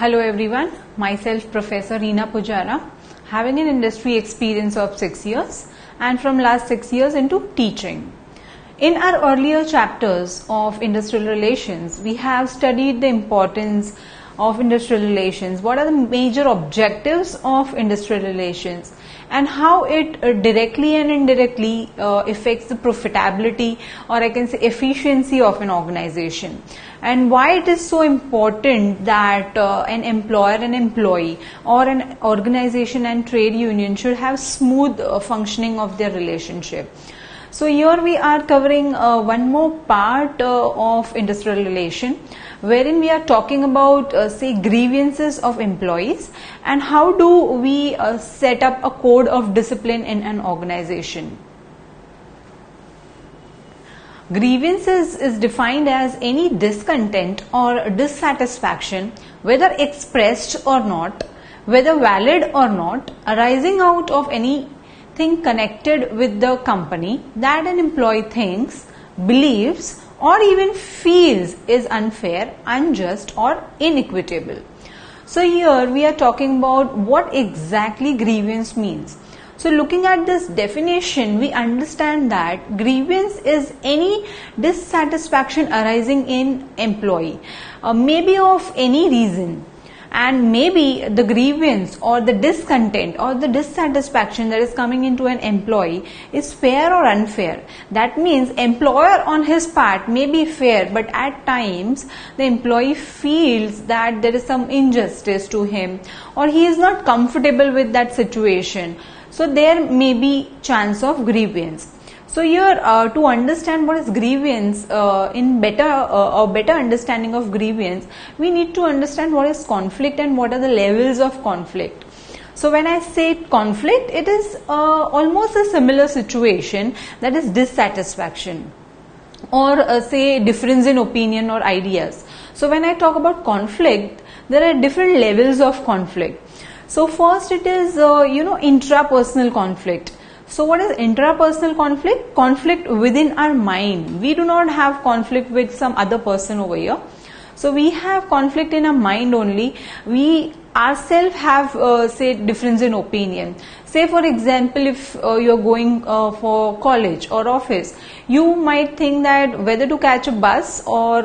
Hello everyone, myself Professor Reena Pujara, having an industry experience of 6 years and from last 6 years into teaching. In our earlier chapters of industrial relations, we have studied the importance of industrial relations, what are the major objectives of industrial relations and how it directly and indirectly affects the profitability or I can say efficiency of an organization, and why it is so important that an employer and employee or an organization and trade union should have smooth functioning of their relationship. So here we are covering one more part of industrial relation, wherein we are talking about say grievances of employees and how do we set up a code of discipline in an organization. Grievances is defined as any discontent or dissatisfaction, whether expressed or not, whether valid or not, arising out of anything connected with the company that an employee thinks, believes or even feels is unfair, unjust or inequitable. So here we are talking about what exactly grievance means. So looking at this definition, we understand that grievance is any dissatisfaction arising in employee, maybe of any reason, and maybe the grievance or the discontent or the dissatisfaction that is coming into an employee is fair or unfair. That means employer on his part may be fair, but at times the employee feels that there is some injustice to him or he is not comfortable with that situation. So there may be chance of grievance. So here to understand what is grievance, in better understanding of grievance, we need to understand what is conflict and what are the levels of conflict. So when I say conflict, it is almost a similar situation, that is dissatisfaction or say difference in opinion or ideas. So when I talk about conflict, there are different levels of conflict. So first it is intrapersonal conflict. So what is intrapersonal conflict? Conflict within our mind. We do not have conflict with some other person over here. So we have conflict in our mind only. We ourselves have say difference in opinion. Say for example, if you are going for college or office, you might think that whether to catch a bus or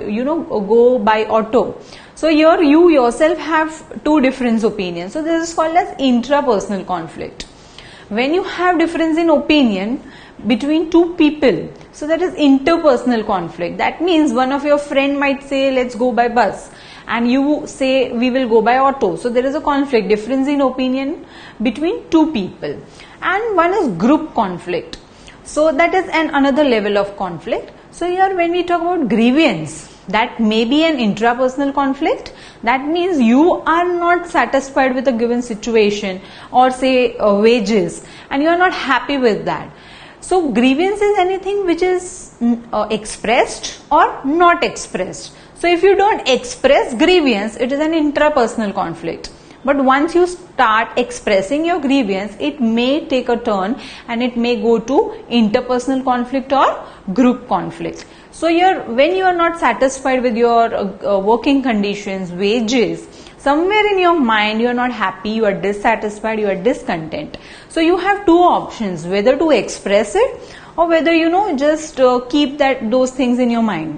go by auto. So here you yourself have two different opinions. So this is called as intrapersonal conflict. When you have difference in opinion between two people, so that is interpersonal conflict. That means one of your friend might say let's go by bus and you say we will go by auto. So there is a conflict, difference in opinion between two people. And one is group conflict. So that is another level of conflict. So here when we talk about grievance, that may be an intrapersonal conflict. That means you are not satisfied with a given situation or say wages and you are not happy with that. So grievance is anything which is expressed or not expressed. So if you don't express grievance, it is an intrapersonal conflict. But once you start expressing your grievance, it may take a turn and it may go to interpersonal conflict or group conflict. So here when you are not satisfied with your working conditions, wages, somewhere in your mind you are not happy, you are dissatisfied, you are discontent. So you have two options, whether to express it or whether just keep those things in your mind.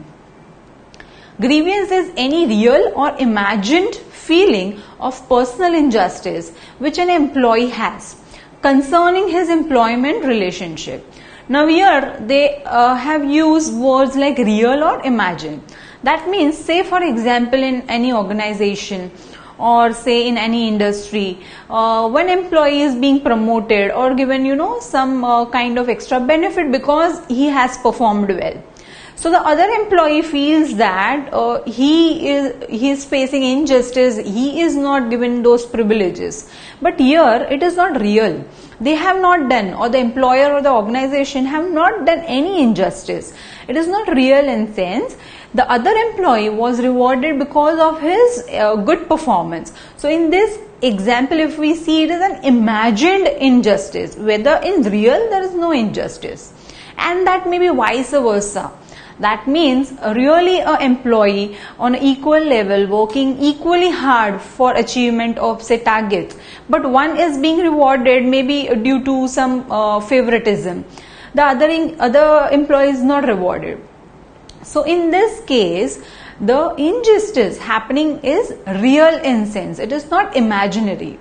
Grievance is any real or imagined feeling of personal injustice which an employee has concerning his employment relationship. Now here they have used words like real or imagine. That means say for example in any organization or say in any industry, one employee is being promoted or given some kind of extra benefit because he has performed well. So the other employee feels that he is facing injustice, he is not given those privileges. But here it is not real. They have not done, or the employer or the organization have not done any injustice. It is not real in sense. The other employee was rewarded because of his good performance. So in this example, if we see, it is an imagined injustice, whether in real there is no injustice. And that may be vice versa. That means really an employee on an equal level working equally hard for achievement of say targets, but one is being rewarded maybe due to some favoritism. The other employee is not rewarded. So in this case, the injustice happening is real in sense. It is not imaginary.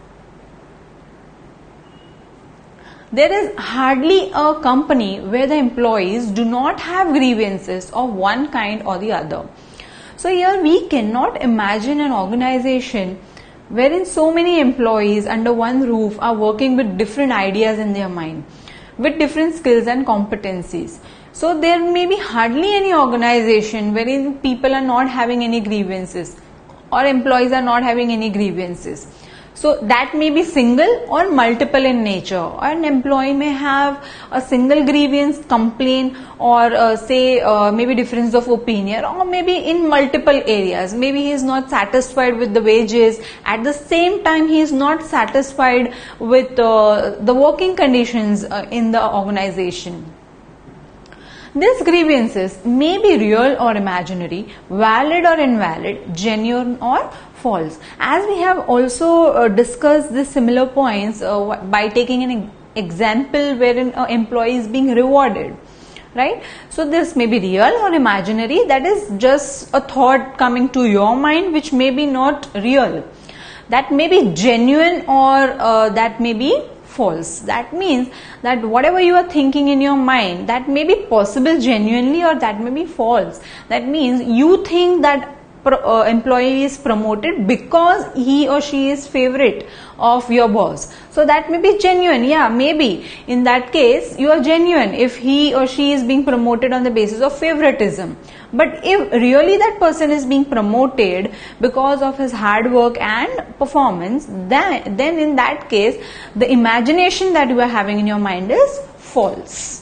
There is hardly a company where the employees do not have grievances of one kind or the other. So here we cannot imagine an organization wherein so many employees under one roof are working with different ideas in their mind, with different skills and competencies. So there may be hardly any organization wherein people are not having any grievances or employees are not having any grievances. So that may be single or multiple in nature. An employee may have a single grievance, complaint, or maybe difference of opinion, or maybe in multiple areas. Maybe he is not satisfied with the wages. At the same time, he is not satisfied with the working conditions in the organization. These grievances may be real or imaginary, valid or invalid, genuine or false. As we have also discussed the similar points by taking an example wherein an employee is being rewarded, right? So this may be real or imaginary. That is just a thought coming to your mind which may be not real. That may be genuine or that may be false. That means that whatever you are thinking in your mind, that may be possible genuinely or that may be false. That means you think that employee is promoted because he or she is favorite of your boss. So that may be genuine. Yeah, maybe in that case you are genuine if he or she is being promoted on the basis of favoritism. But if really that person is being promoted because of his hard work and performance, then in that case the imagination that you are having in your mind is false.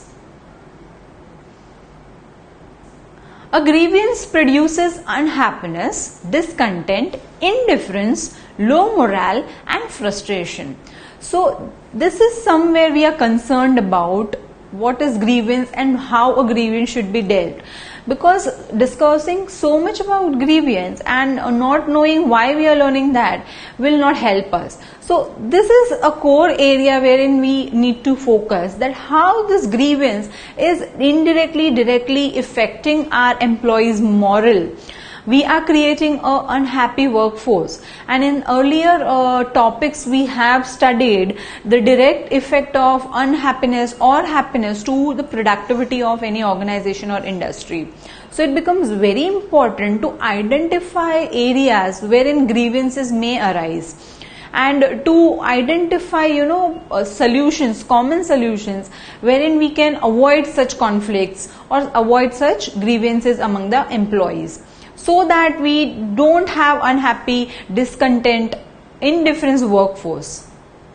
A grievance produces unhappiness, discontent, indifference, low morale and frustration. So this is somewhere we are concerned about what is grievance and how a grievance should be dealt. Because discussing so much about grievance and not knowing why we are learning that will not help us. So this is a core area wherein we need to focus, that how this grievance is indirectly, directly affecting our employees' moral. We are creating an unhappy workforce, and in earlier topics we have studied the direct effect of unhappiness or happiness to the productivity of any organization or industry. So it becomes very important to identify areas wherein grievances may arise, and to identify solutions, common solutions wherein we can avoid such conflicts or avoid such grievances among the employees, so that we don't have unhappy, discontent, indifference workforce.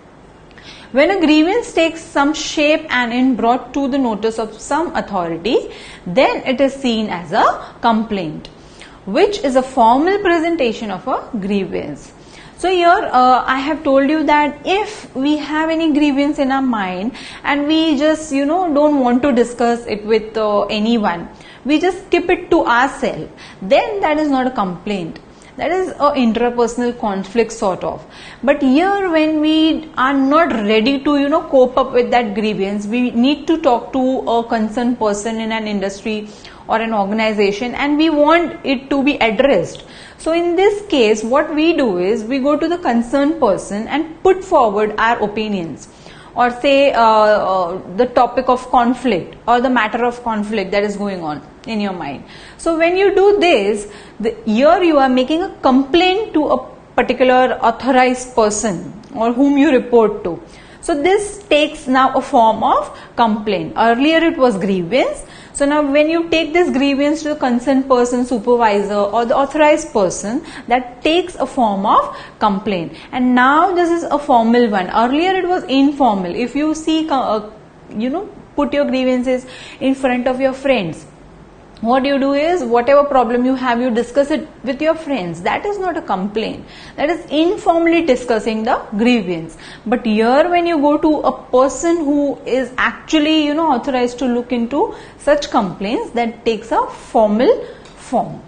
When a grievance takes some shape and is brought to the notice of some authority, then it is seen as a complaint, which is a formal presentation of a grievance. So here I have told you that if we have any grievance in our mind and we just don't want to discuss it with anyone, we just keep it to ourselves, then that is not a complaint. That is an interpersonal conflict sort of. But here when we are not ready to cope up with that grievance, we need to talk to a concerned person in an industry or an organization, and we want it to be addressed. So in this case what we do is we go to the concerned person and put forward our opinions, or say the topic of conflict or the matter of conflict that is going on in your mind. So when you do this, here you are making a complaint to a particular authorized person or whom you report to. So this takes now a form of complaint. Earlier it was grievance. So now when you take this grievance to the concerned person, supervisor or the authorized person, that takes a form of complaint. And now this is a formal one. Earlier it was informal. If you see, put your grievances in front of your friends, what you do is, whatever problem you have, you discuss it with your friends. That is not a complaint. That is informally discussing the grievance. But here when you go to a person who is actually, authorized to look into such complaints, that takes a formal form.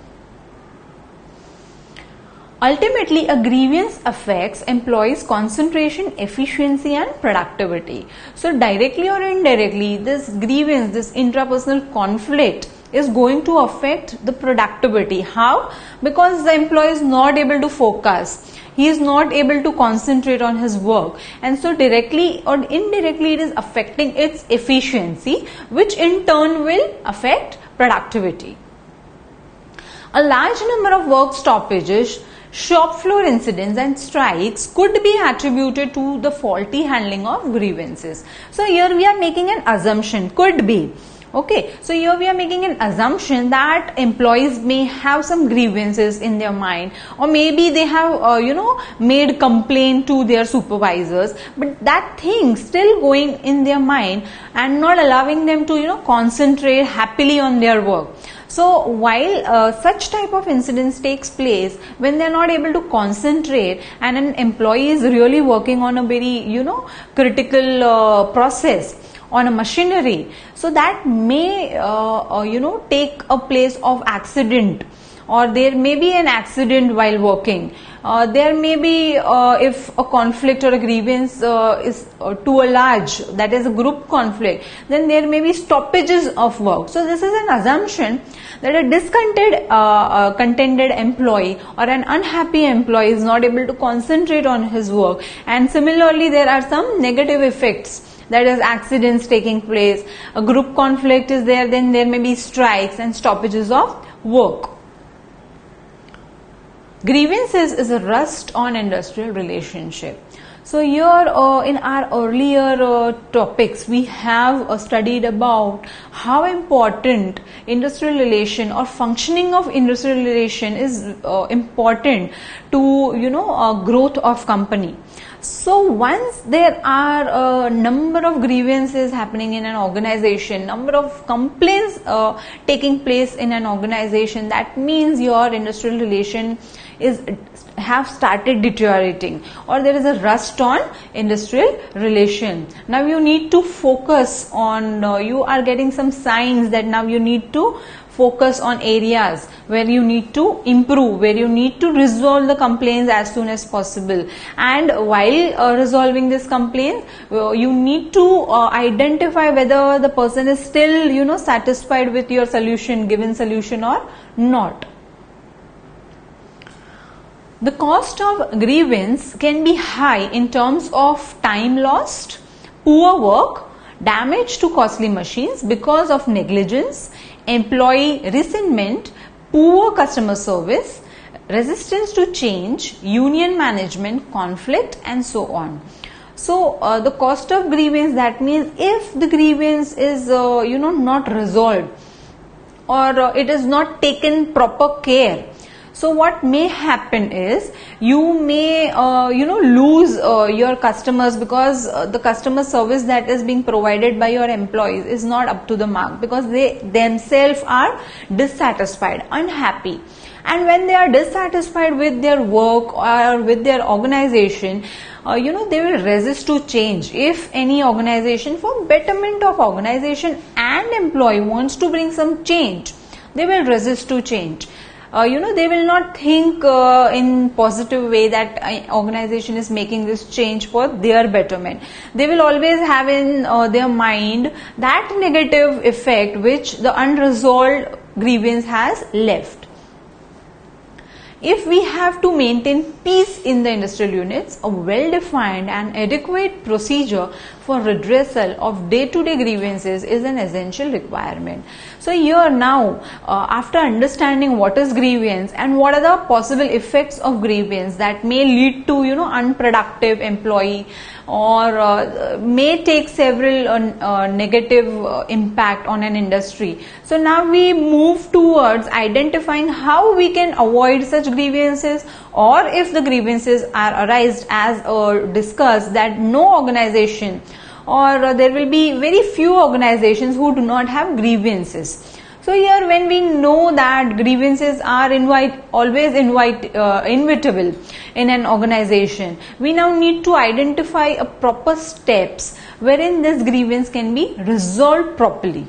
Ultimately, a grievance affects employees' concentration, efficiency and productivity. So directly or indirectly, this grievance, this intrapersonal conflict is going to affect the productivity. How? Because the employee is not able to focus. He is not able to concentrate on his work, and so directly or indirectly it is affecting its efficiency, which in turn will affect productivity. A large number of work stoppages, shop floor incidents and strikes could be attributed to the faulty handling of grievances. So here we are making an assumption, could be. Okay, so here we are making an assumption that employees may have some grievances in their mind, or maybe they have made complaint to their supervisors, but that thing still going in their mind and not allowing them to concentrate happily on their work. So while such type of incidents takes place when they are not able to concentrate and an employee is really working on a very critical process on a machinery, so that may take a place of accident, or there may be an accident while working. There may be, if a conflict or a grievance is too large, that is a group conflict, then there may be stoppages of work. So this is an assumption that a discontented employee or an unhappy employee is not able to concentrate on his work, and similarly there are some negative effects, that is accidents taking place, a group conflict is there, then there may be strikes and stoppages of work. Grievances is a rust on industrial relationship. So here in our earlier topics, we have studied about how important industrial relation or functioning of industrial relation is important to growth of company. So once there are a number of grievances happening in an organization, number of complaints taking place in an organization, that means your industrial relation have started deteriorating, or there is a rust on industrial relation. Now you need to focus on, you are getting some signs that now you need to focus on areas where you need to improve, where you need to resolve the complaints as soon as possible. And while resolving this complaint, you need to identify whether the person is still satisfied with your solution, given solution or not. The cost of grievance can be high in terms of time lost, poor work, damage to costly machines because of negligence, employee resentment, poor customer service, resistance to change, union management, conflict and so on. So the cost of grievance, that means if the grievance is not resolved, or it is not taken proper care, so what may happen is you may lose your customers, because the customer service that is being provided by your employees is not up to the mark, because they themselves are dissatisfied, unhappy. And when they are dissatisfied with their work or with their organization, they will resist to change. If any organization, for betterment of organization and employee, wants to bring some change, they will resist to change. They will not think in positive way that organization is making this change for their betterment. They will always have in their mind that negative effect which the unresolved grievance has left. If we have to maintain peace in the industrial units, a well-defined and adequate procedure for redressal of day-to-day grievances is an essential requirement. So here now, after understanding what is grievance and what are the possible effects of grievance that may lead to unproductive employee, or may take several negative impact on an industry. So now we move towards identifying how we can avoid such grievances, or if the grievances are arised as discussed, that no organization, or there will be very few organizations who do not have grievances. So here, when we know that grievances are always inevitable in an organization, we now need to identify a proper steps wherein this grievance can be resolved properly.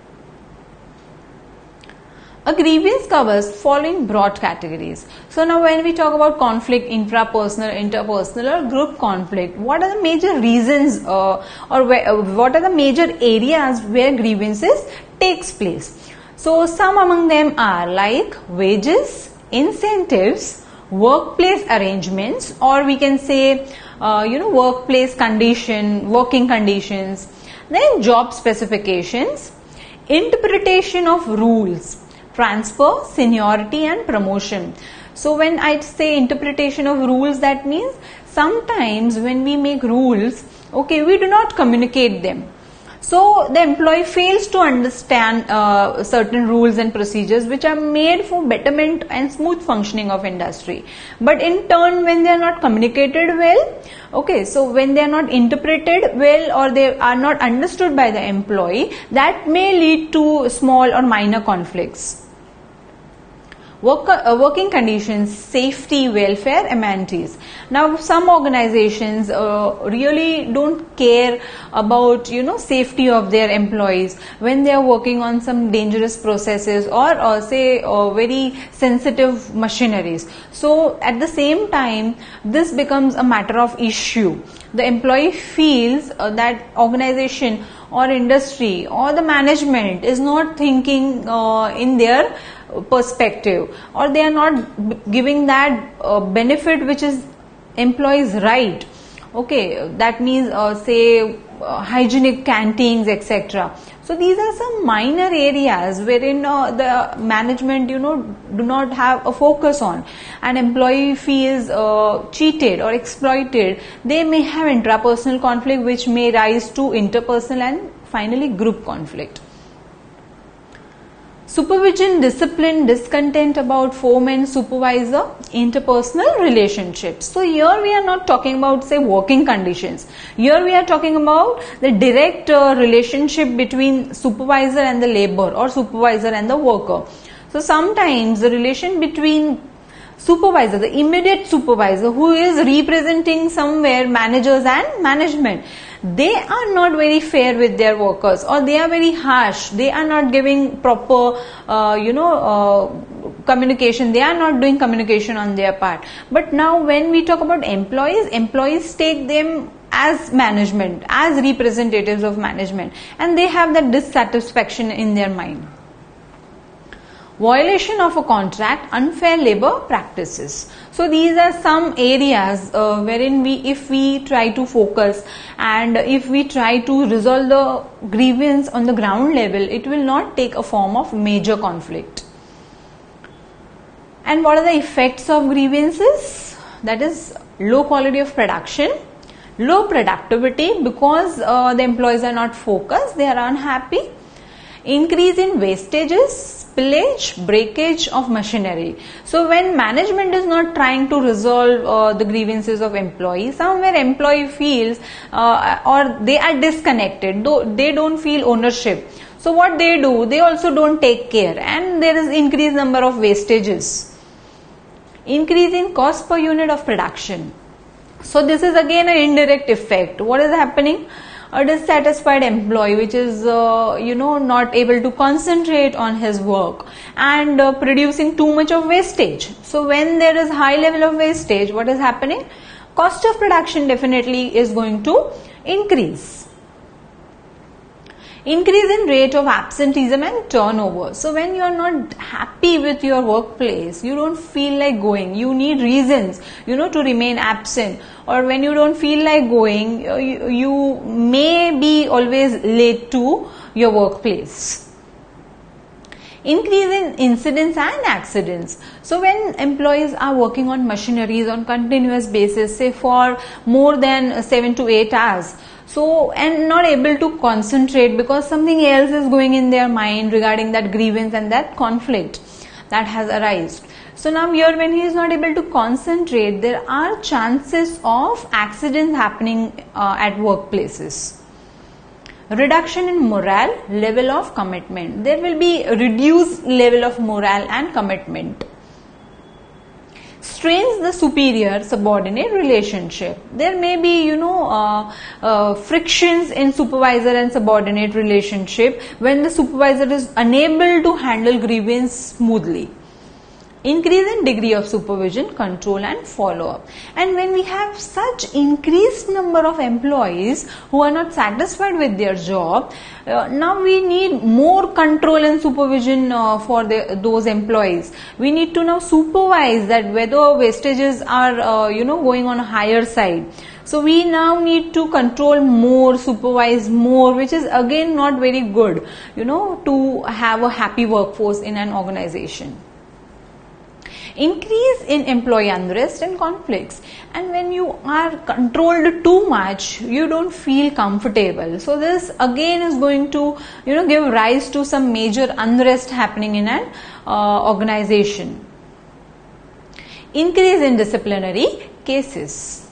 A grievance covers following broad categories. So now when we talk about conflict, intrapersonal, interpersonal or group conflict, what are the major reasons what are the major areas where grievances takes place? So some among them are like wages, incentives, workplace arrangements, or we can say workplace working conditions, then job specifications, interpretation of rules, transfer, seniority and promotion. So when I say interpretation of rules, that means sometimes when we make rules, okay, we do not communicate them. So the employee fails to understand certain rules and procedures which are made for betterment and smooth functioning of industry. But in turn, when they are not communicated well, okay, so when they are not interpreted well or they are not understood by the employee, that may lead to small or minor conflicts. Working conditions, safety, welfare, amenities. Now some organizations really don't care about safety of their employees when they are working on some dangerous processes or say very sensitive machineries. So at the same time, this becomes a matter of issue. The employee feels that organization or industry or the management is not thinking in their perspective, or they are not giving that benefit which is employees' right. Okay, that means say hygienic canteens, etc. So these are some minor areas wherein the management do not have a focus on, and employee feels cheated or exploited. They may have intrapersonal conflict which may rise to interpersonal and finally group conflict. Supervision, discipline, discontent about foreman, supervisor, interpersonal relationships. So here we are not talking about say working conditions. Here we are talking about the direct relationship between supervisor and the labor or supervisor and the worker. So sometimes the relation between supervisor, the immediate supervisor who is representing somewhere managers and management, they are not very fair with their workers, or they are very harsh. They are not giving proper communication. They are not doing communication on their part. But now when we talk about employees take them as management, as representatives of management, and they have that dissatisfaction in their mind. Violation of a contract, unfair labor practices. So these are some areas wherein if we try to focus and if we try to resolve the grievance on the ground level, it will not take a form of major conflict. And what are the effects of grievances? That is low quality of production, low productivity because the employees are not focused, they are unhappy, increase in wastages, spillage, breakage of machinery. So when management is not trying to resolve the grievances of employees, somewhere employee feels or they are disconnected, though they don't feel ownership. So what they do, they also don't take care, and there is increased number of wastages. Increase in cost per unit of production. So this is again an indirect effect. What is happening? A dissatisfied employee which is not able to concentrate on his work and producing too much of wastage. So when there is high level of wastage, what is happening? Cost of production definitely is going to increase. Increase in rate of absenteeism and turnover. So when you are not happy with your workplace, you don't feel like going, you need reasons to remain absent, or when you don't feel like going, you may be always late to your workplace. Increase in incidents and accidents. So when employees are working on machineries on continuous basis, say for more than 7 to 8 hours, so and not able to concentrate because something else is going in their mind regarding that grievance and that conflict that has arisen. So now here when he is not able to concentrate, there are chances of accidents happening at workplaces. reduction in morale, level of commitment. There will be reduced level of morale and commitment. Strains the superior subordinate relationship. There may be frictions in supervisor and subordinate relationship when the supervisor is unable to handle grievance smoothly. Increase in degree of supervision, control and follow-up. And when we have such increased number of employees who are not satisfied with their job, now we need more control and supervision for those employees. We need to now supervise that whether wastages are going on a higher side. So we now need to control more, supervise more, which is again not very good, to have a happy workforce in an organization. Increase in employee unrest and conflicts. And when you are controlled too much, you don't feel comfortable. So this again is going to give rise to some major unrest happening in an organization. Increase in disciplinary cases.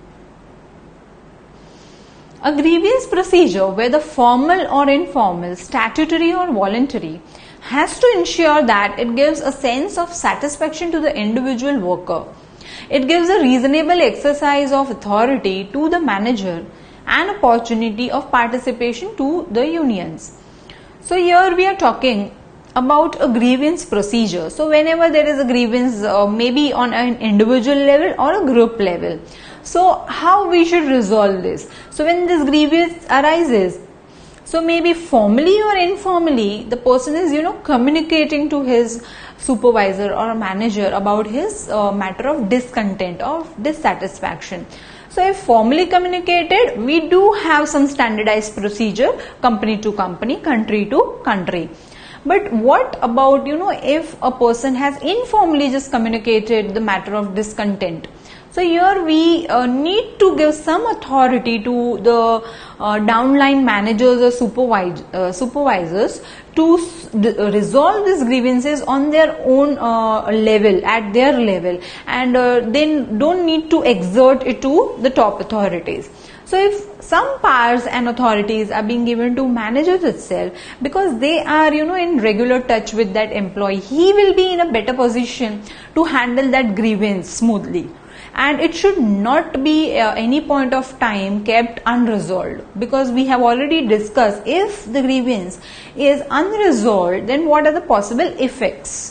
A grievance procedure, whether formal or informal, statutory or voluntary, has to ensure that it gives a sense of satisfaction to the individual worker. It gives a reasonable exercise of authority to the manager and opportunity of participation to the unions. So here we are talking about a grievance procedure. So whenever there is a grievance, maybe on an individual level or a group level. So how we should resolve this? So when this grievance arises, so maybe formally or informally, the person is, communicating to his supervisor or manager about his matter of discontent or dissatisfaction. So if formally communicated, we do have some standardized procedure, company to company, country to country. But what about, if a person has informally just communicated the matter of discontent? So here we need to give some authority to the downline managers or supervisors to resolve these grievances on their own level, at their level, and then don't need to exert it to the top authorities. So if some powers and authorities are being given to managers itself, because they are in regular touch with that employee, he will be in a better position to handle that grievance smoothly. And it should not be any point of time kept unresolved, because we have already discussed if the grievance is unresolved, then what are the possible effects.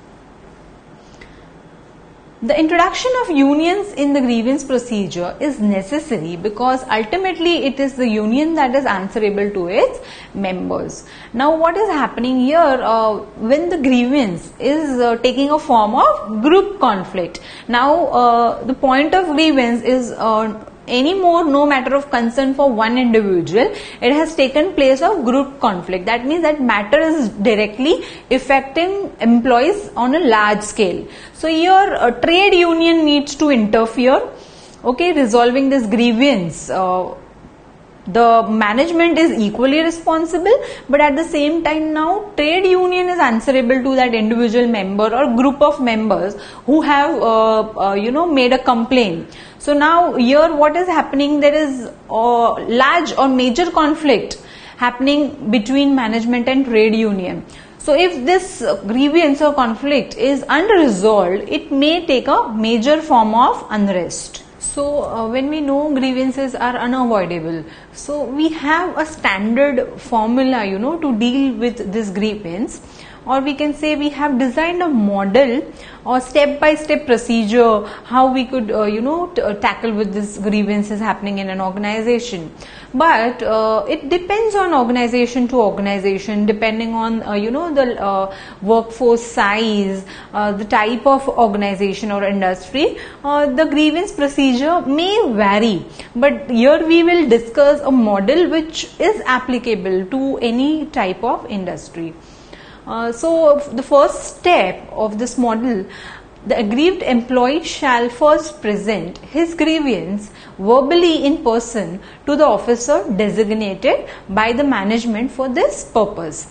The introduction of unions in the grievance procedure is necessary because ultimately it is the union that is answerable to its members. Now what is happening here when the grievance is taking a form of group conflict. Now the point of grievance is anymore no matter of concern for one individual. It has taken place of group conflict. That means that matter is directly affecting employees on a large scale. So here a trade union needs to interfere, resolving this grievance. The management is equally responsible, but at the same time now trade union is answerable to that individual member or group of members who have made a complaint. So now here what is happening, there is a large or major conflict happening between management and trade union. So if this grievance or conflict is unresolved, it may take a major form of unrest. So when we know grievances are unavoidable, so we have a standard formula, to deal with this grievance, or we can say we have designed a model or step-by-step procedure how we could, tackle with this grievances happening in an organization. But it depends on organization to organization, depending on, the workforce size, the type of organization or industry. The grievance procedure may vary, but here we will discuss a model which is applicable to any type of industry. So the first step of this model, the aggrieved employee shall first present his grievance verbally in person to the officer designated by the management for this purpose.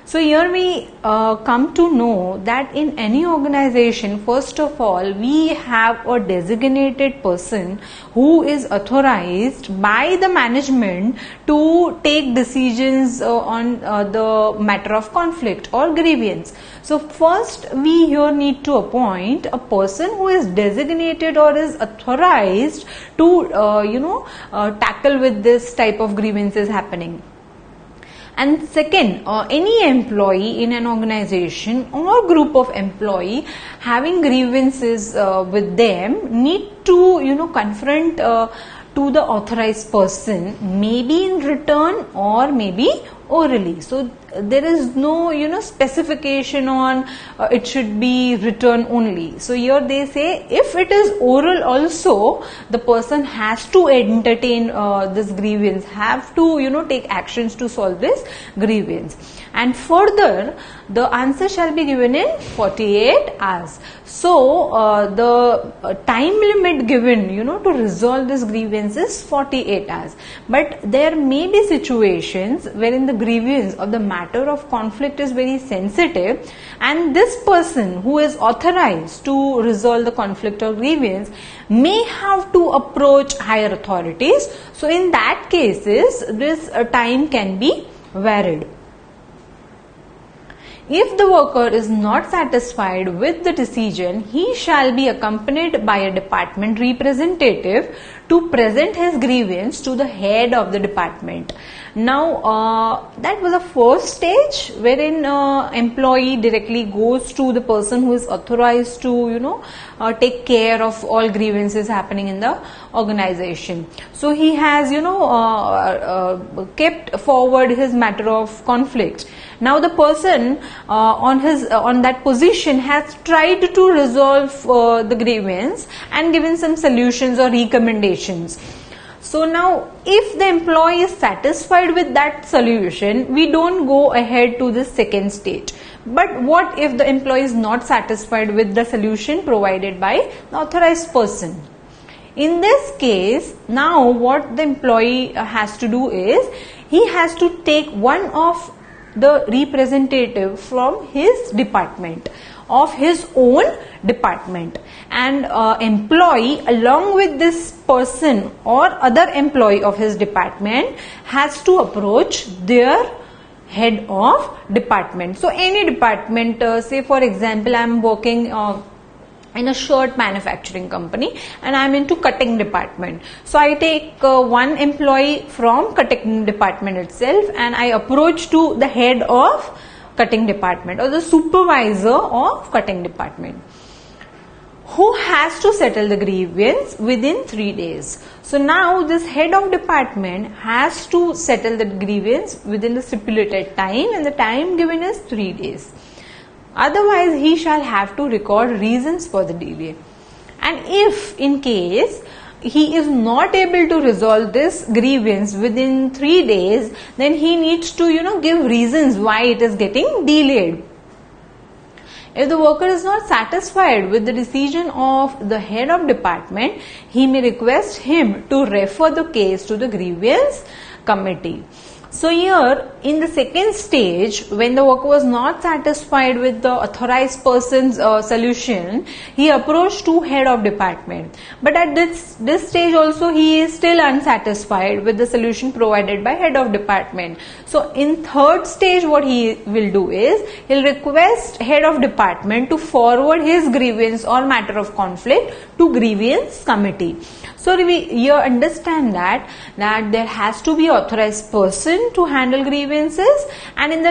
So here we come to know that in any organization, first of all, we have a designated person who is authorized by the management to take decisions on the matter of conflict or grievance. So first we here need to appoint a person who is designated or is authorized to tackle with this type of grievances happening. And second, any employee in an organization or group of employee having grievances with them need to confront to the authorized person, maybe in written or maybe orally. So there is no specification on it should be written only. So here they say if it is oral also, the person has to entertain this grievance, have to take actions to solve this grievance. And further, the answer shall be given in 48 hours. So the time limit given to resolve this grievance is 48 hours. But there may be situations wherein the grievance or the matter of conflict is very sensitive, and this person who is authorized to resolve the conflict or grievance may have to approach higher authorities. So in that cases, this time can be varied. If the worker is not satisfied with the decision, he shall be accompanied by a department representative to present his grievance to the head of the department. Now, that was the first stage wherein employee directly goes to the person who is authorized to take care of all grievances happening in the organization. So he has kept forward his matter of conflict. Now the person on that position has tried to resolve the grievance and given some solutions or recommendations. So now if the employee is satisfied with that solution, we don't go ahead to the second stage. But what if the employee is not satisfied with the solution provided by the authorized person? In this case, now what the employee has to do is, he has to take one of the representative from his department, of his own department, and employee along with this person or other employee of his department has to approach their head of department. So any department, say for example I am working in a shirt manufacturing company and I am into cutting department. So I take one employee from cutting department itself and I approach to the head of cutting department or the supervisor of cutting department, who has to settle the grievance within 3 days. So now this head of department has to settle the grievance within the stipulated time, and the time given is 3 days. Otherwise, he shall have to record reasons for the delay. And if in case he is not able to resolve this grievance within 3 days, then he needs to give reasons why it is getting delayed. If the worker is not satisfied with the decision of the head of department, he may request him to refer the case to the grievance committee. So here in the second stage, when the worker was not satisfied with the authorized person's solution, he approached to head of department. But at this stage also he is still unsatisfied with the solution provided by head of department. So in third stage what he will do is, he will request head of department to forward his grievance or matter of conflict to grievance committee. So we here understand that there has to be authorized person to handle grievances, and in the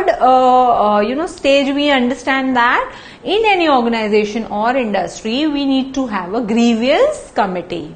third stage we understand that in any organization or industry we need to have a grievance committee.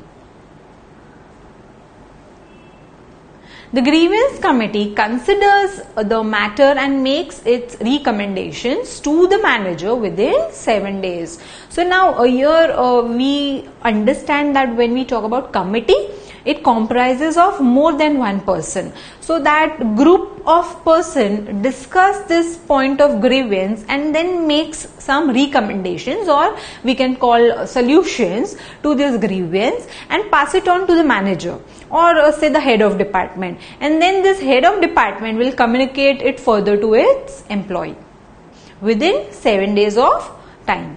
The grievance committee considers the matter and makes its recommendations to the manager within 7 days. So now here we understand that when we talk about committee, it comprises of more than one person. So that group of person discuss this point of grievance and then makes some recommendations, or we can call solutions to this grievance, and pass it on to the manager or say the head of department, and then this head of department will communicate it further to its employee within 7 days of time.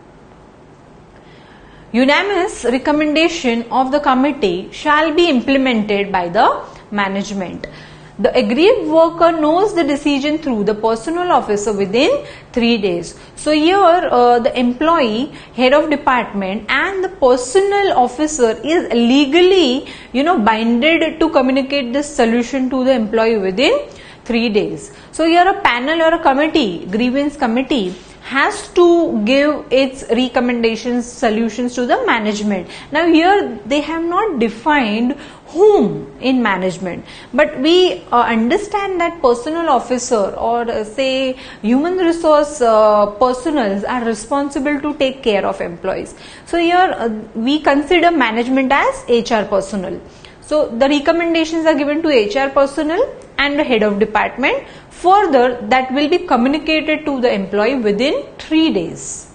Unanimous recommendation of the committee shall be implemented by the management. The aggrieved worker knows the decision through the personal officer within 3 days. So here the employee, head of department and the personal officer is legally binded to communicate this solution to the employee within 3 days. So here a panel or a committee, grievance committee, has to give its recommendations, solutions to the management. Now here they have not defined whom in management, but we understand that personal officer or say human resource personals are responsible to take care of employees. So here we consider management as HR personnel. So the recommendations are given to HR personnel and the head of department. Further, that will be communicated to the employee within 3 days.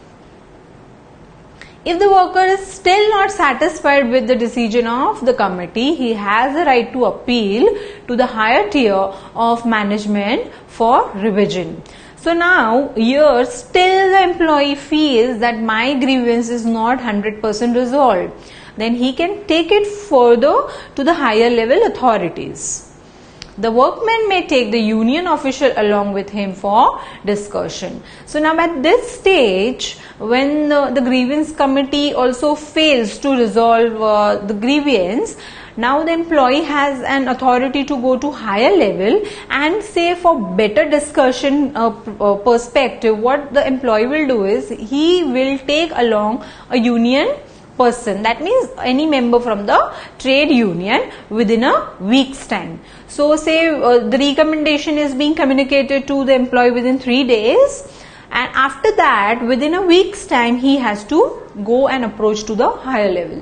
If the worker is still not satisfied with the decision of the committee, he has a right to appeal to the higher tier of management for revision. So now here still the employee feels that my grievance is not 100% resolved, then he can take it further to the higher level authorities. The workman may take the union official along with him for discussion. So now at this stage, when the grievance committee also fails to resolve the grievance, now the employee has an authority to go to higher level and say for better discussion perspective, what the employee will do is he will take along a union person, that means any member from the trade union within a week's time. So say the recommendation is being communicated to the employee within 3 days, and after that within a week's time he has to go and approach to the higher level.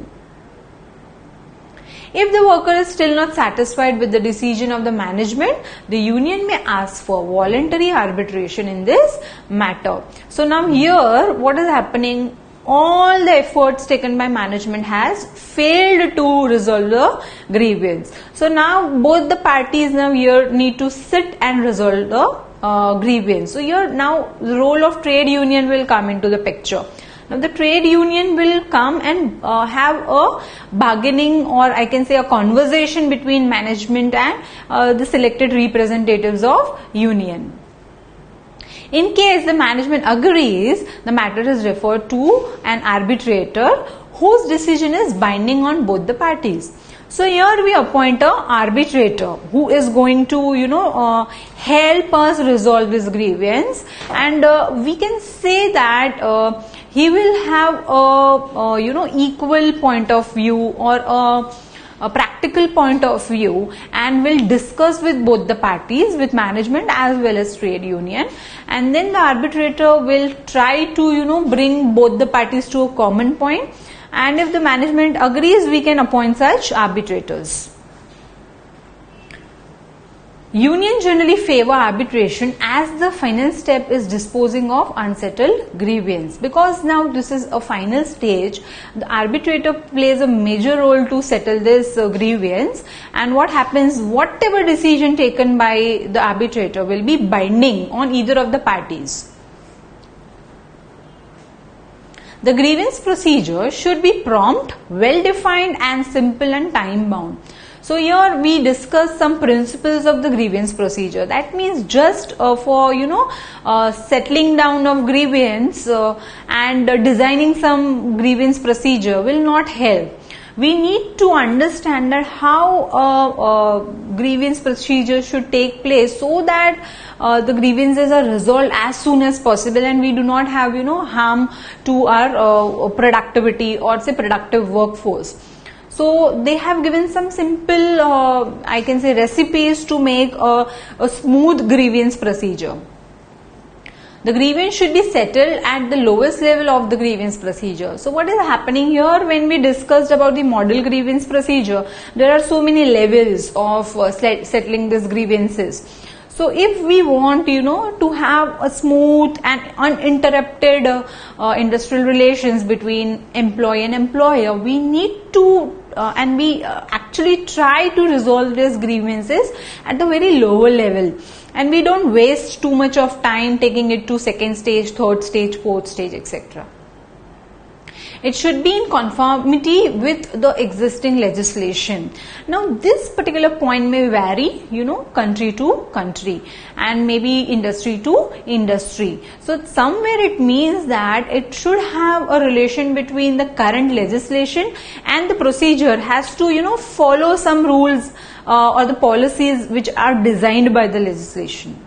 If the worker is still not satisfied with the decision of the management, the union may ask for voluntary arbitration in this matter. So now here what is happening? All the efforts taken by management has failed to resolve the grievance. So now both the parties now here need to sit and resolve the grievance. So here now the role of trade union will come into the picture. Now the trade union will come and have a bargaining, or I can say a conversation between management and the selected representatives of union. In case the management agrees, the matter is referred to an arbitrator whose decision is binding on both the parties. So here we appoint an arbitrator who is going to help us resolve this grievance, and we can say that he will have a equal point of view or a practical point of view, and will discuss with both the parties, with management as well as trade union, and then the arbitrator will try to bring both the parties to a common point, and if the management agrees, we can appoint such arbitrators. Union generally favor arbitration as the final step is disposing of unsettled grievance, because now this is a final stage. The arbitrator plays a major role to settle this grievance, and what happens, whatever decision taken by the arbitrator will be binding on either of the parties. The grievance procedure should be prompt, well defined and simple and time bound. So here we discuss some principles of the grievance procedure. That means just for settling down of grievance and designing some grievance procedure will not help. We need to understand that how a grievance procedure should take place, so that the grievances are resolved as soon as possible and we do not have harm to our productivity or say productive workforce. So they have given some simple I can say recipes to make a smooth grievance procedure. The grievance should be settled at the lowest level of the grievance procedure. So what is happening here when we discussed about the model grievance procedure? There are so many levels of settling these grievances. So if we want, to have a smooth and uninterrupted industrial relations between employee and employer, we need to and we actually try to resolve these grievances at the very lower level, and we don't waste too much of time taking it to second stage, third stage, fourth stage, etc. It should be in conformity with the existing legislation. Now this particular point may vary, country to country and maybe industry to industry. So somewhere it means that it should have a relation between the current legislation, and the procedure has to, follow some rules or the policies which are designed by the legislation.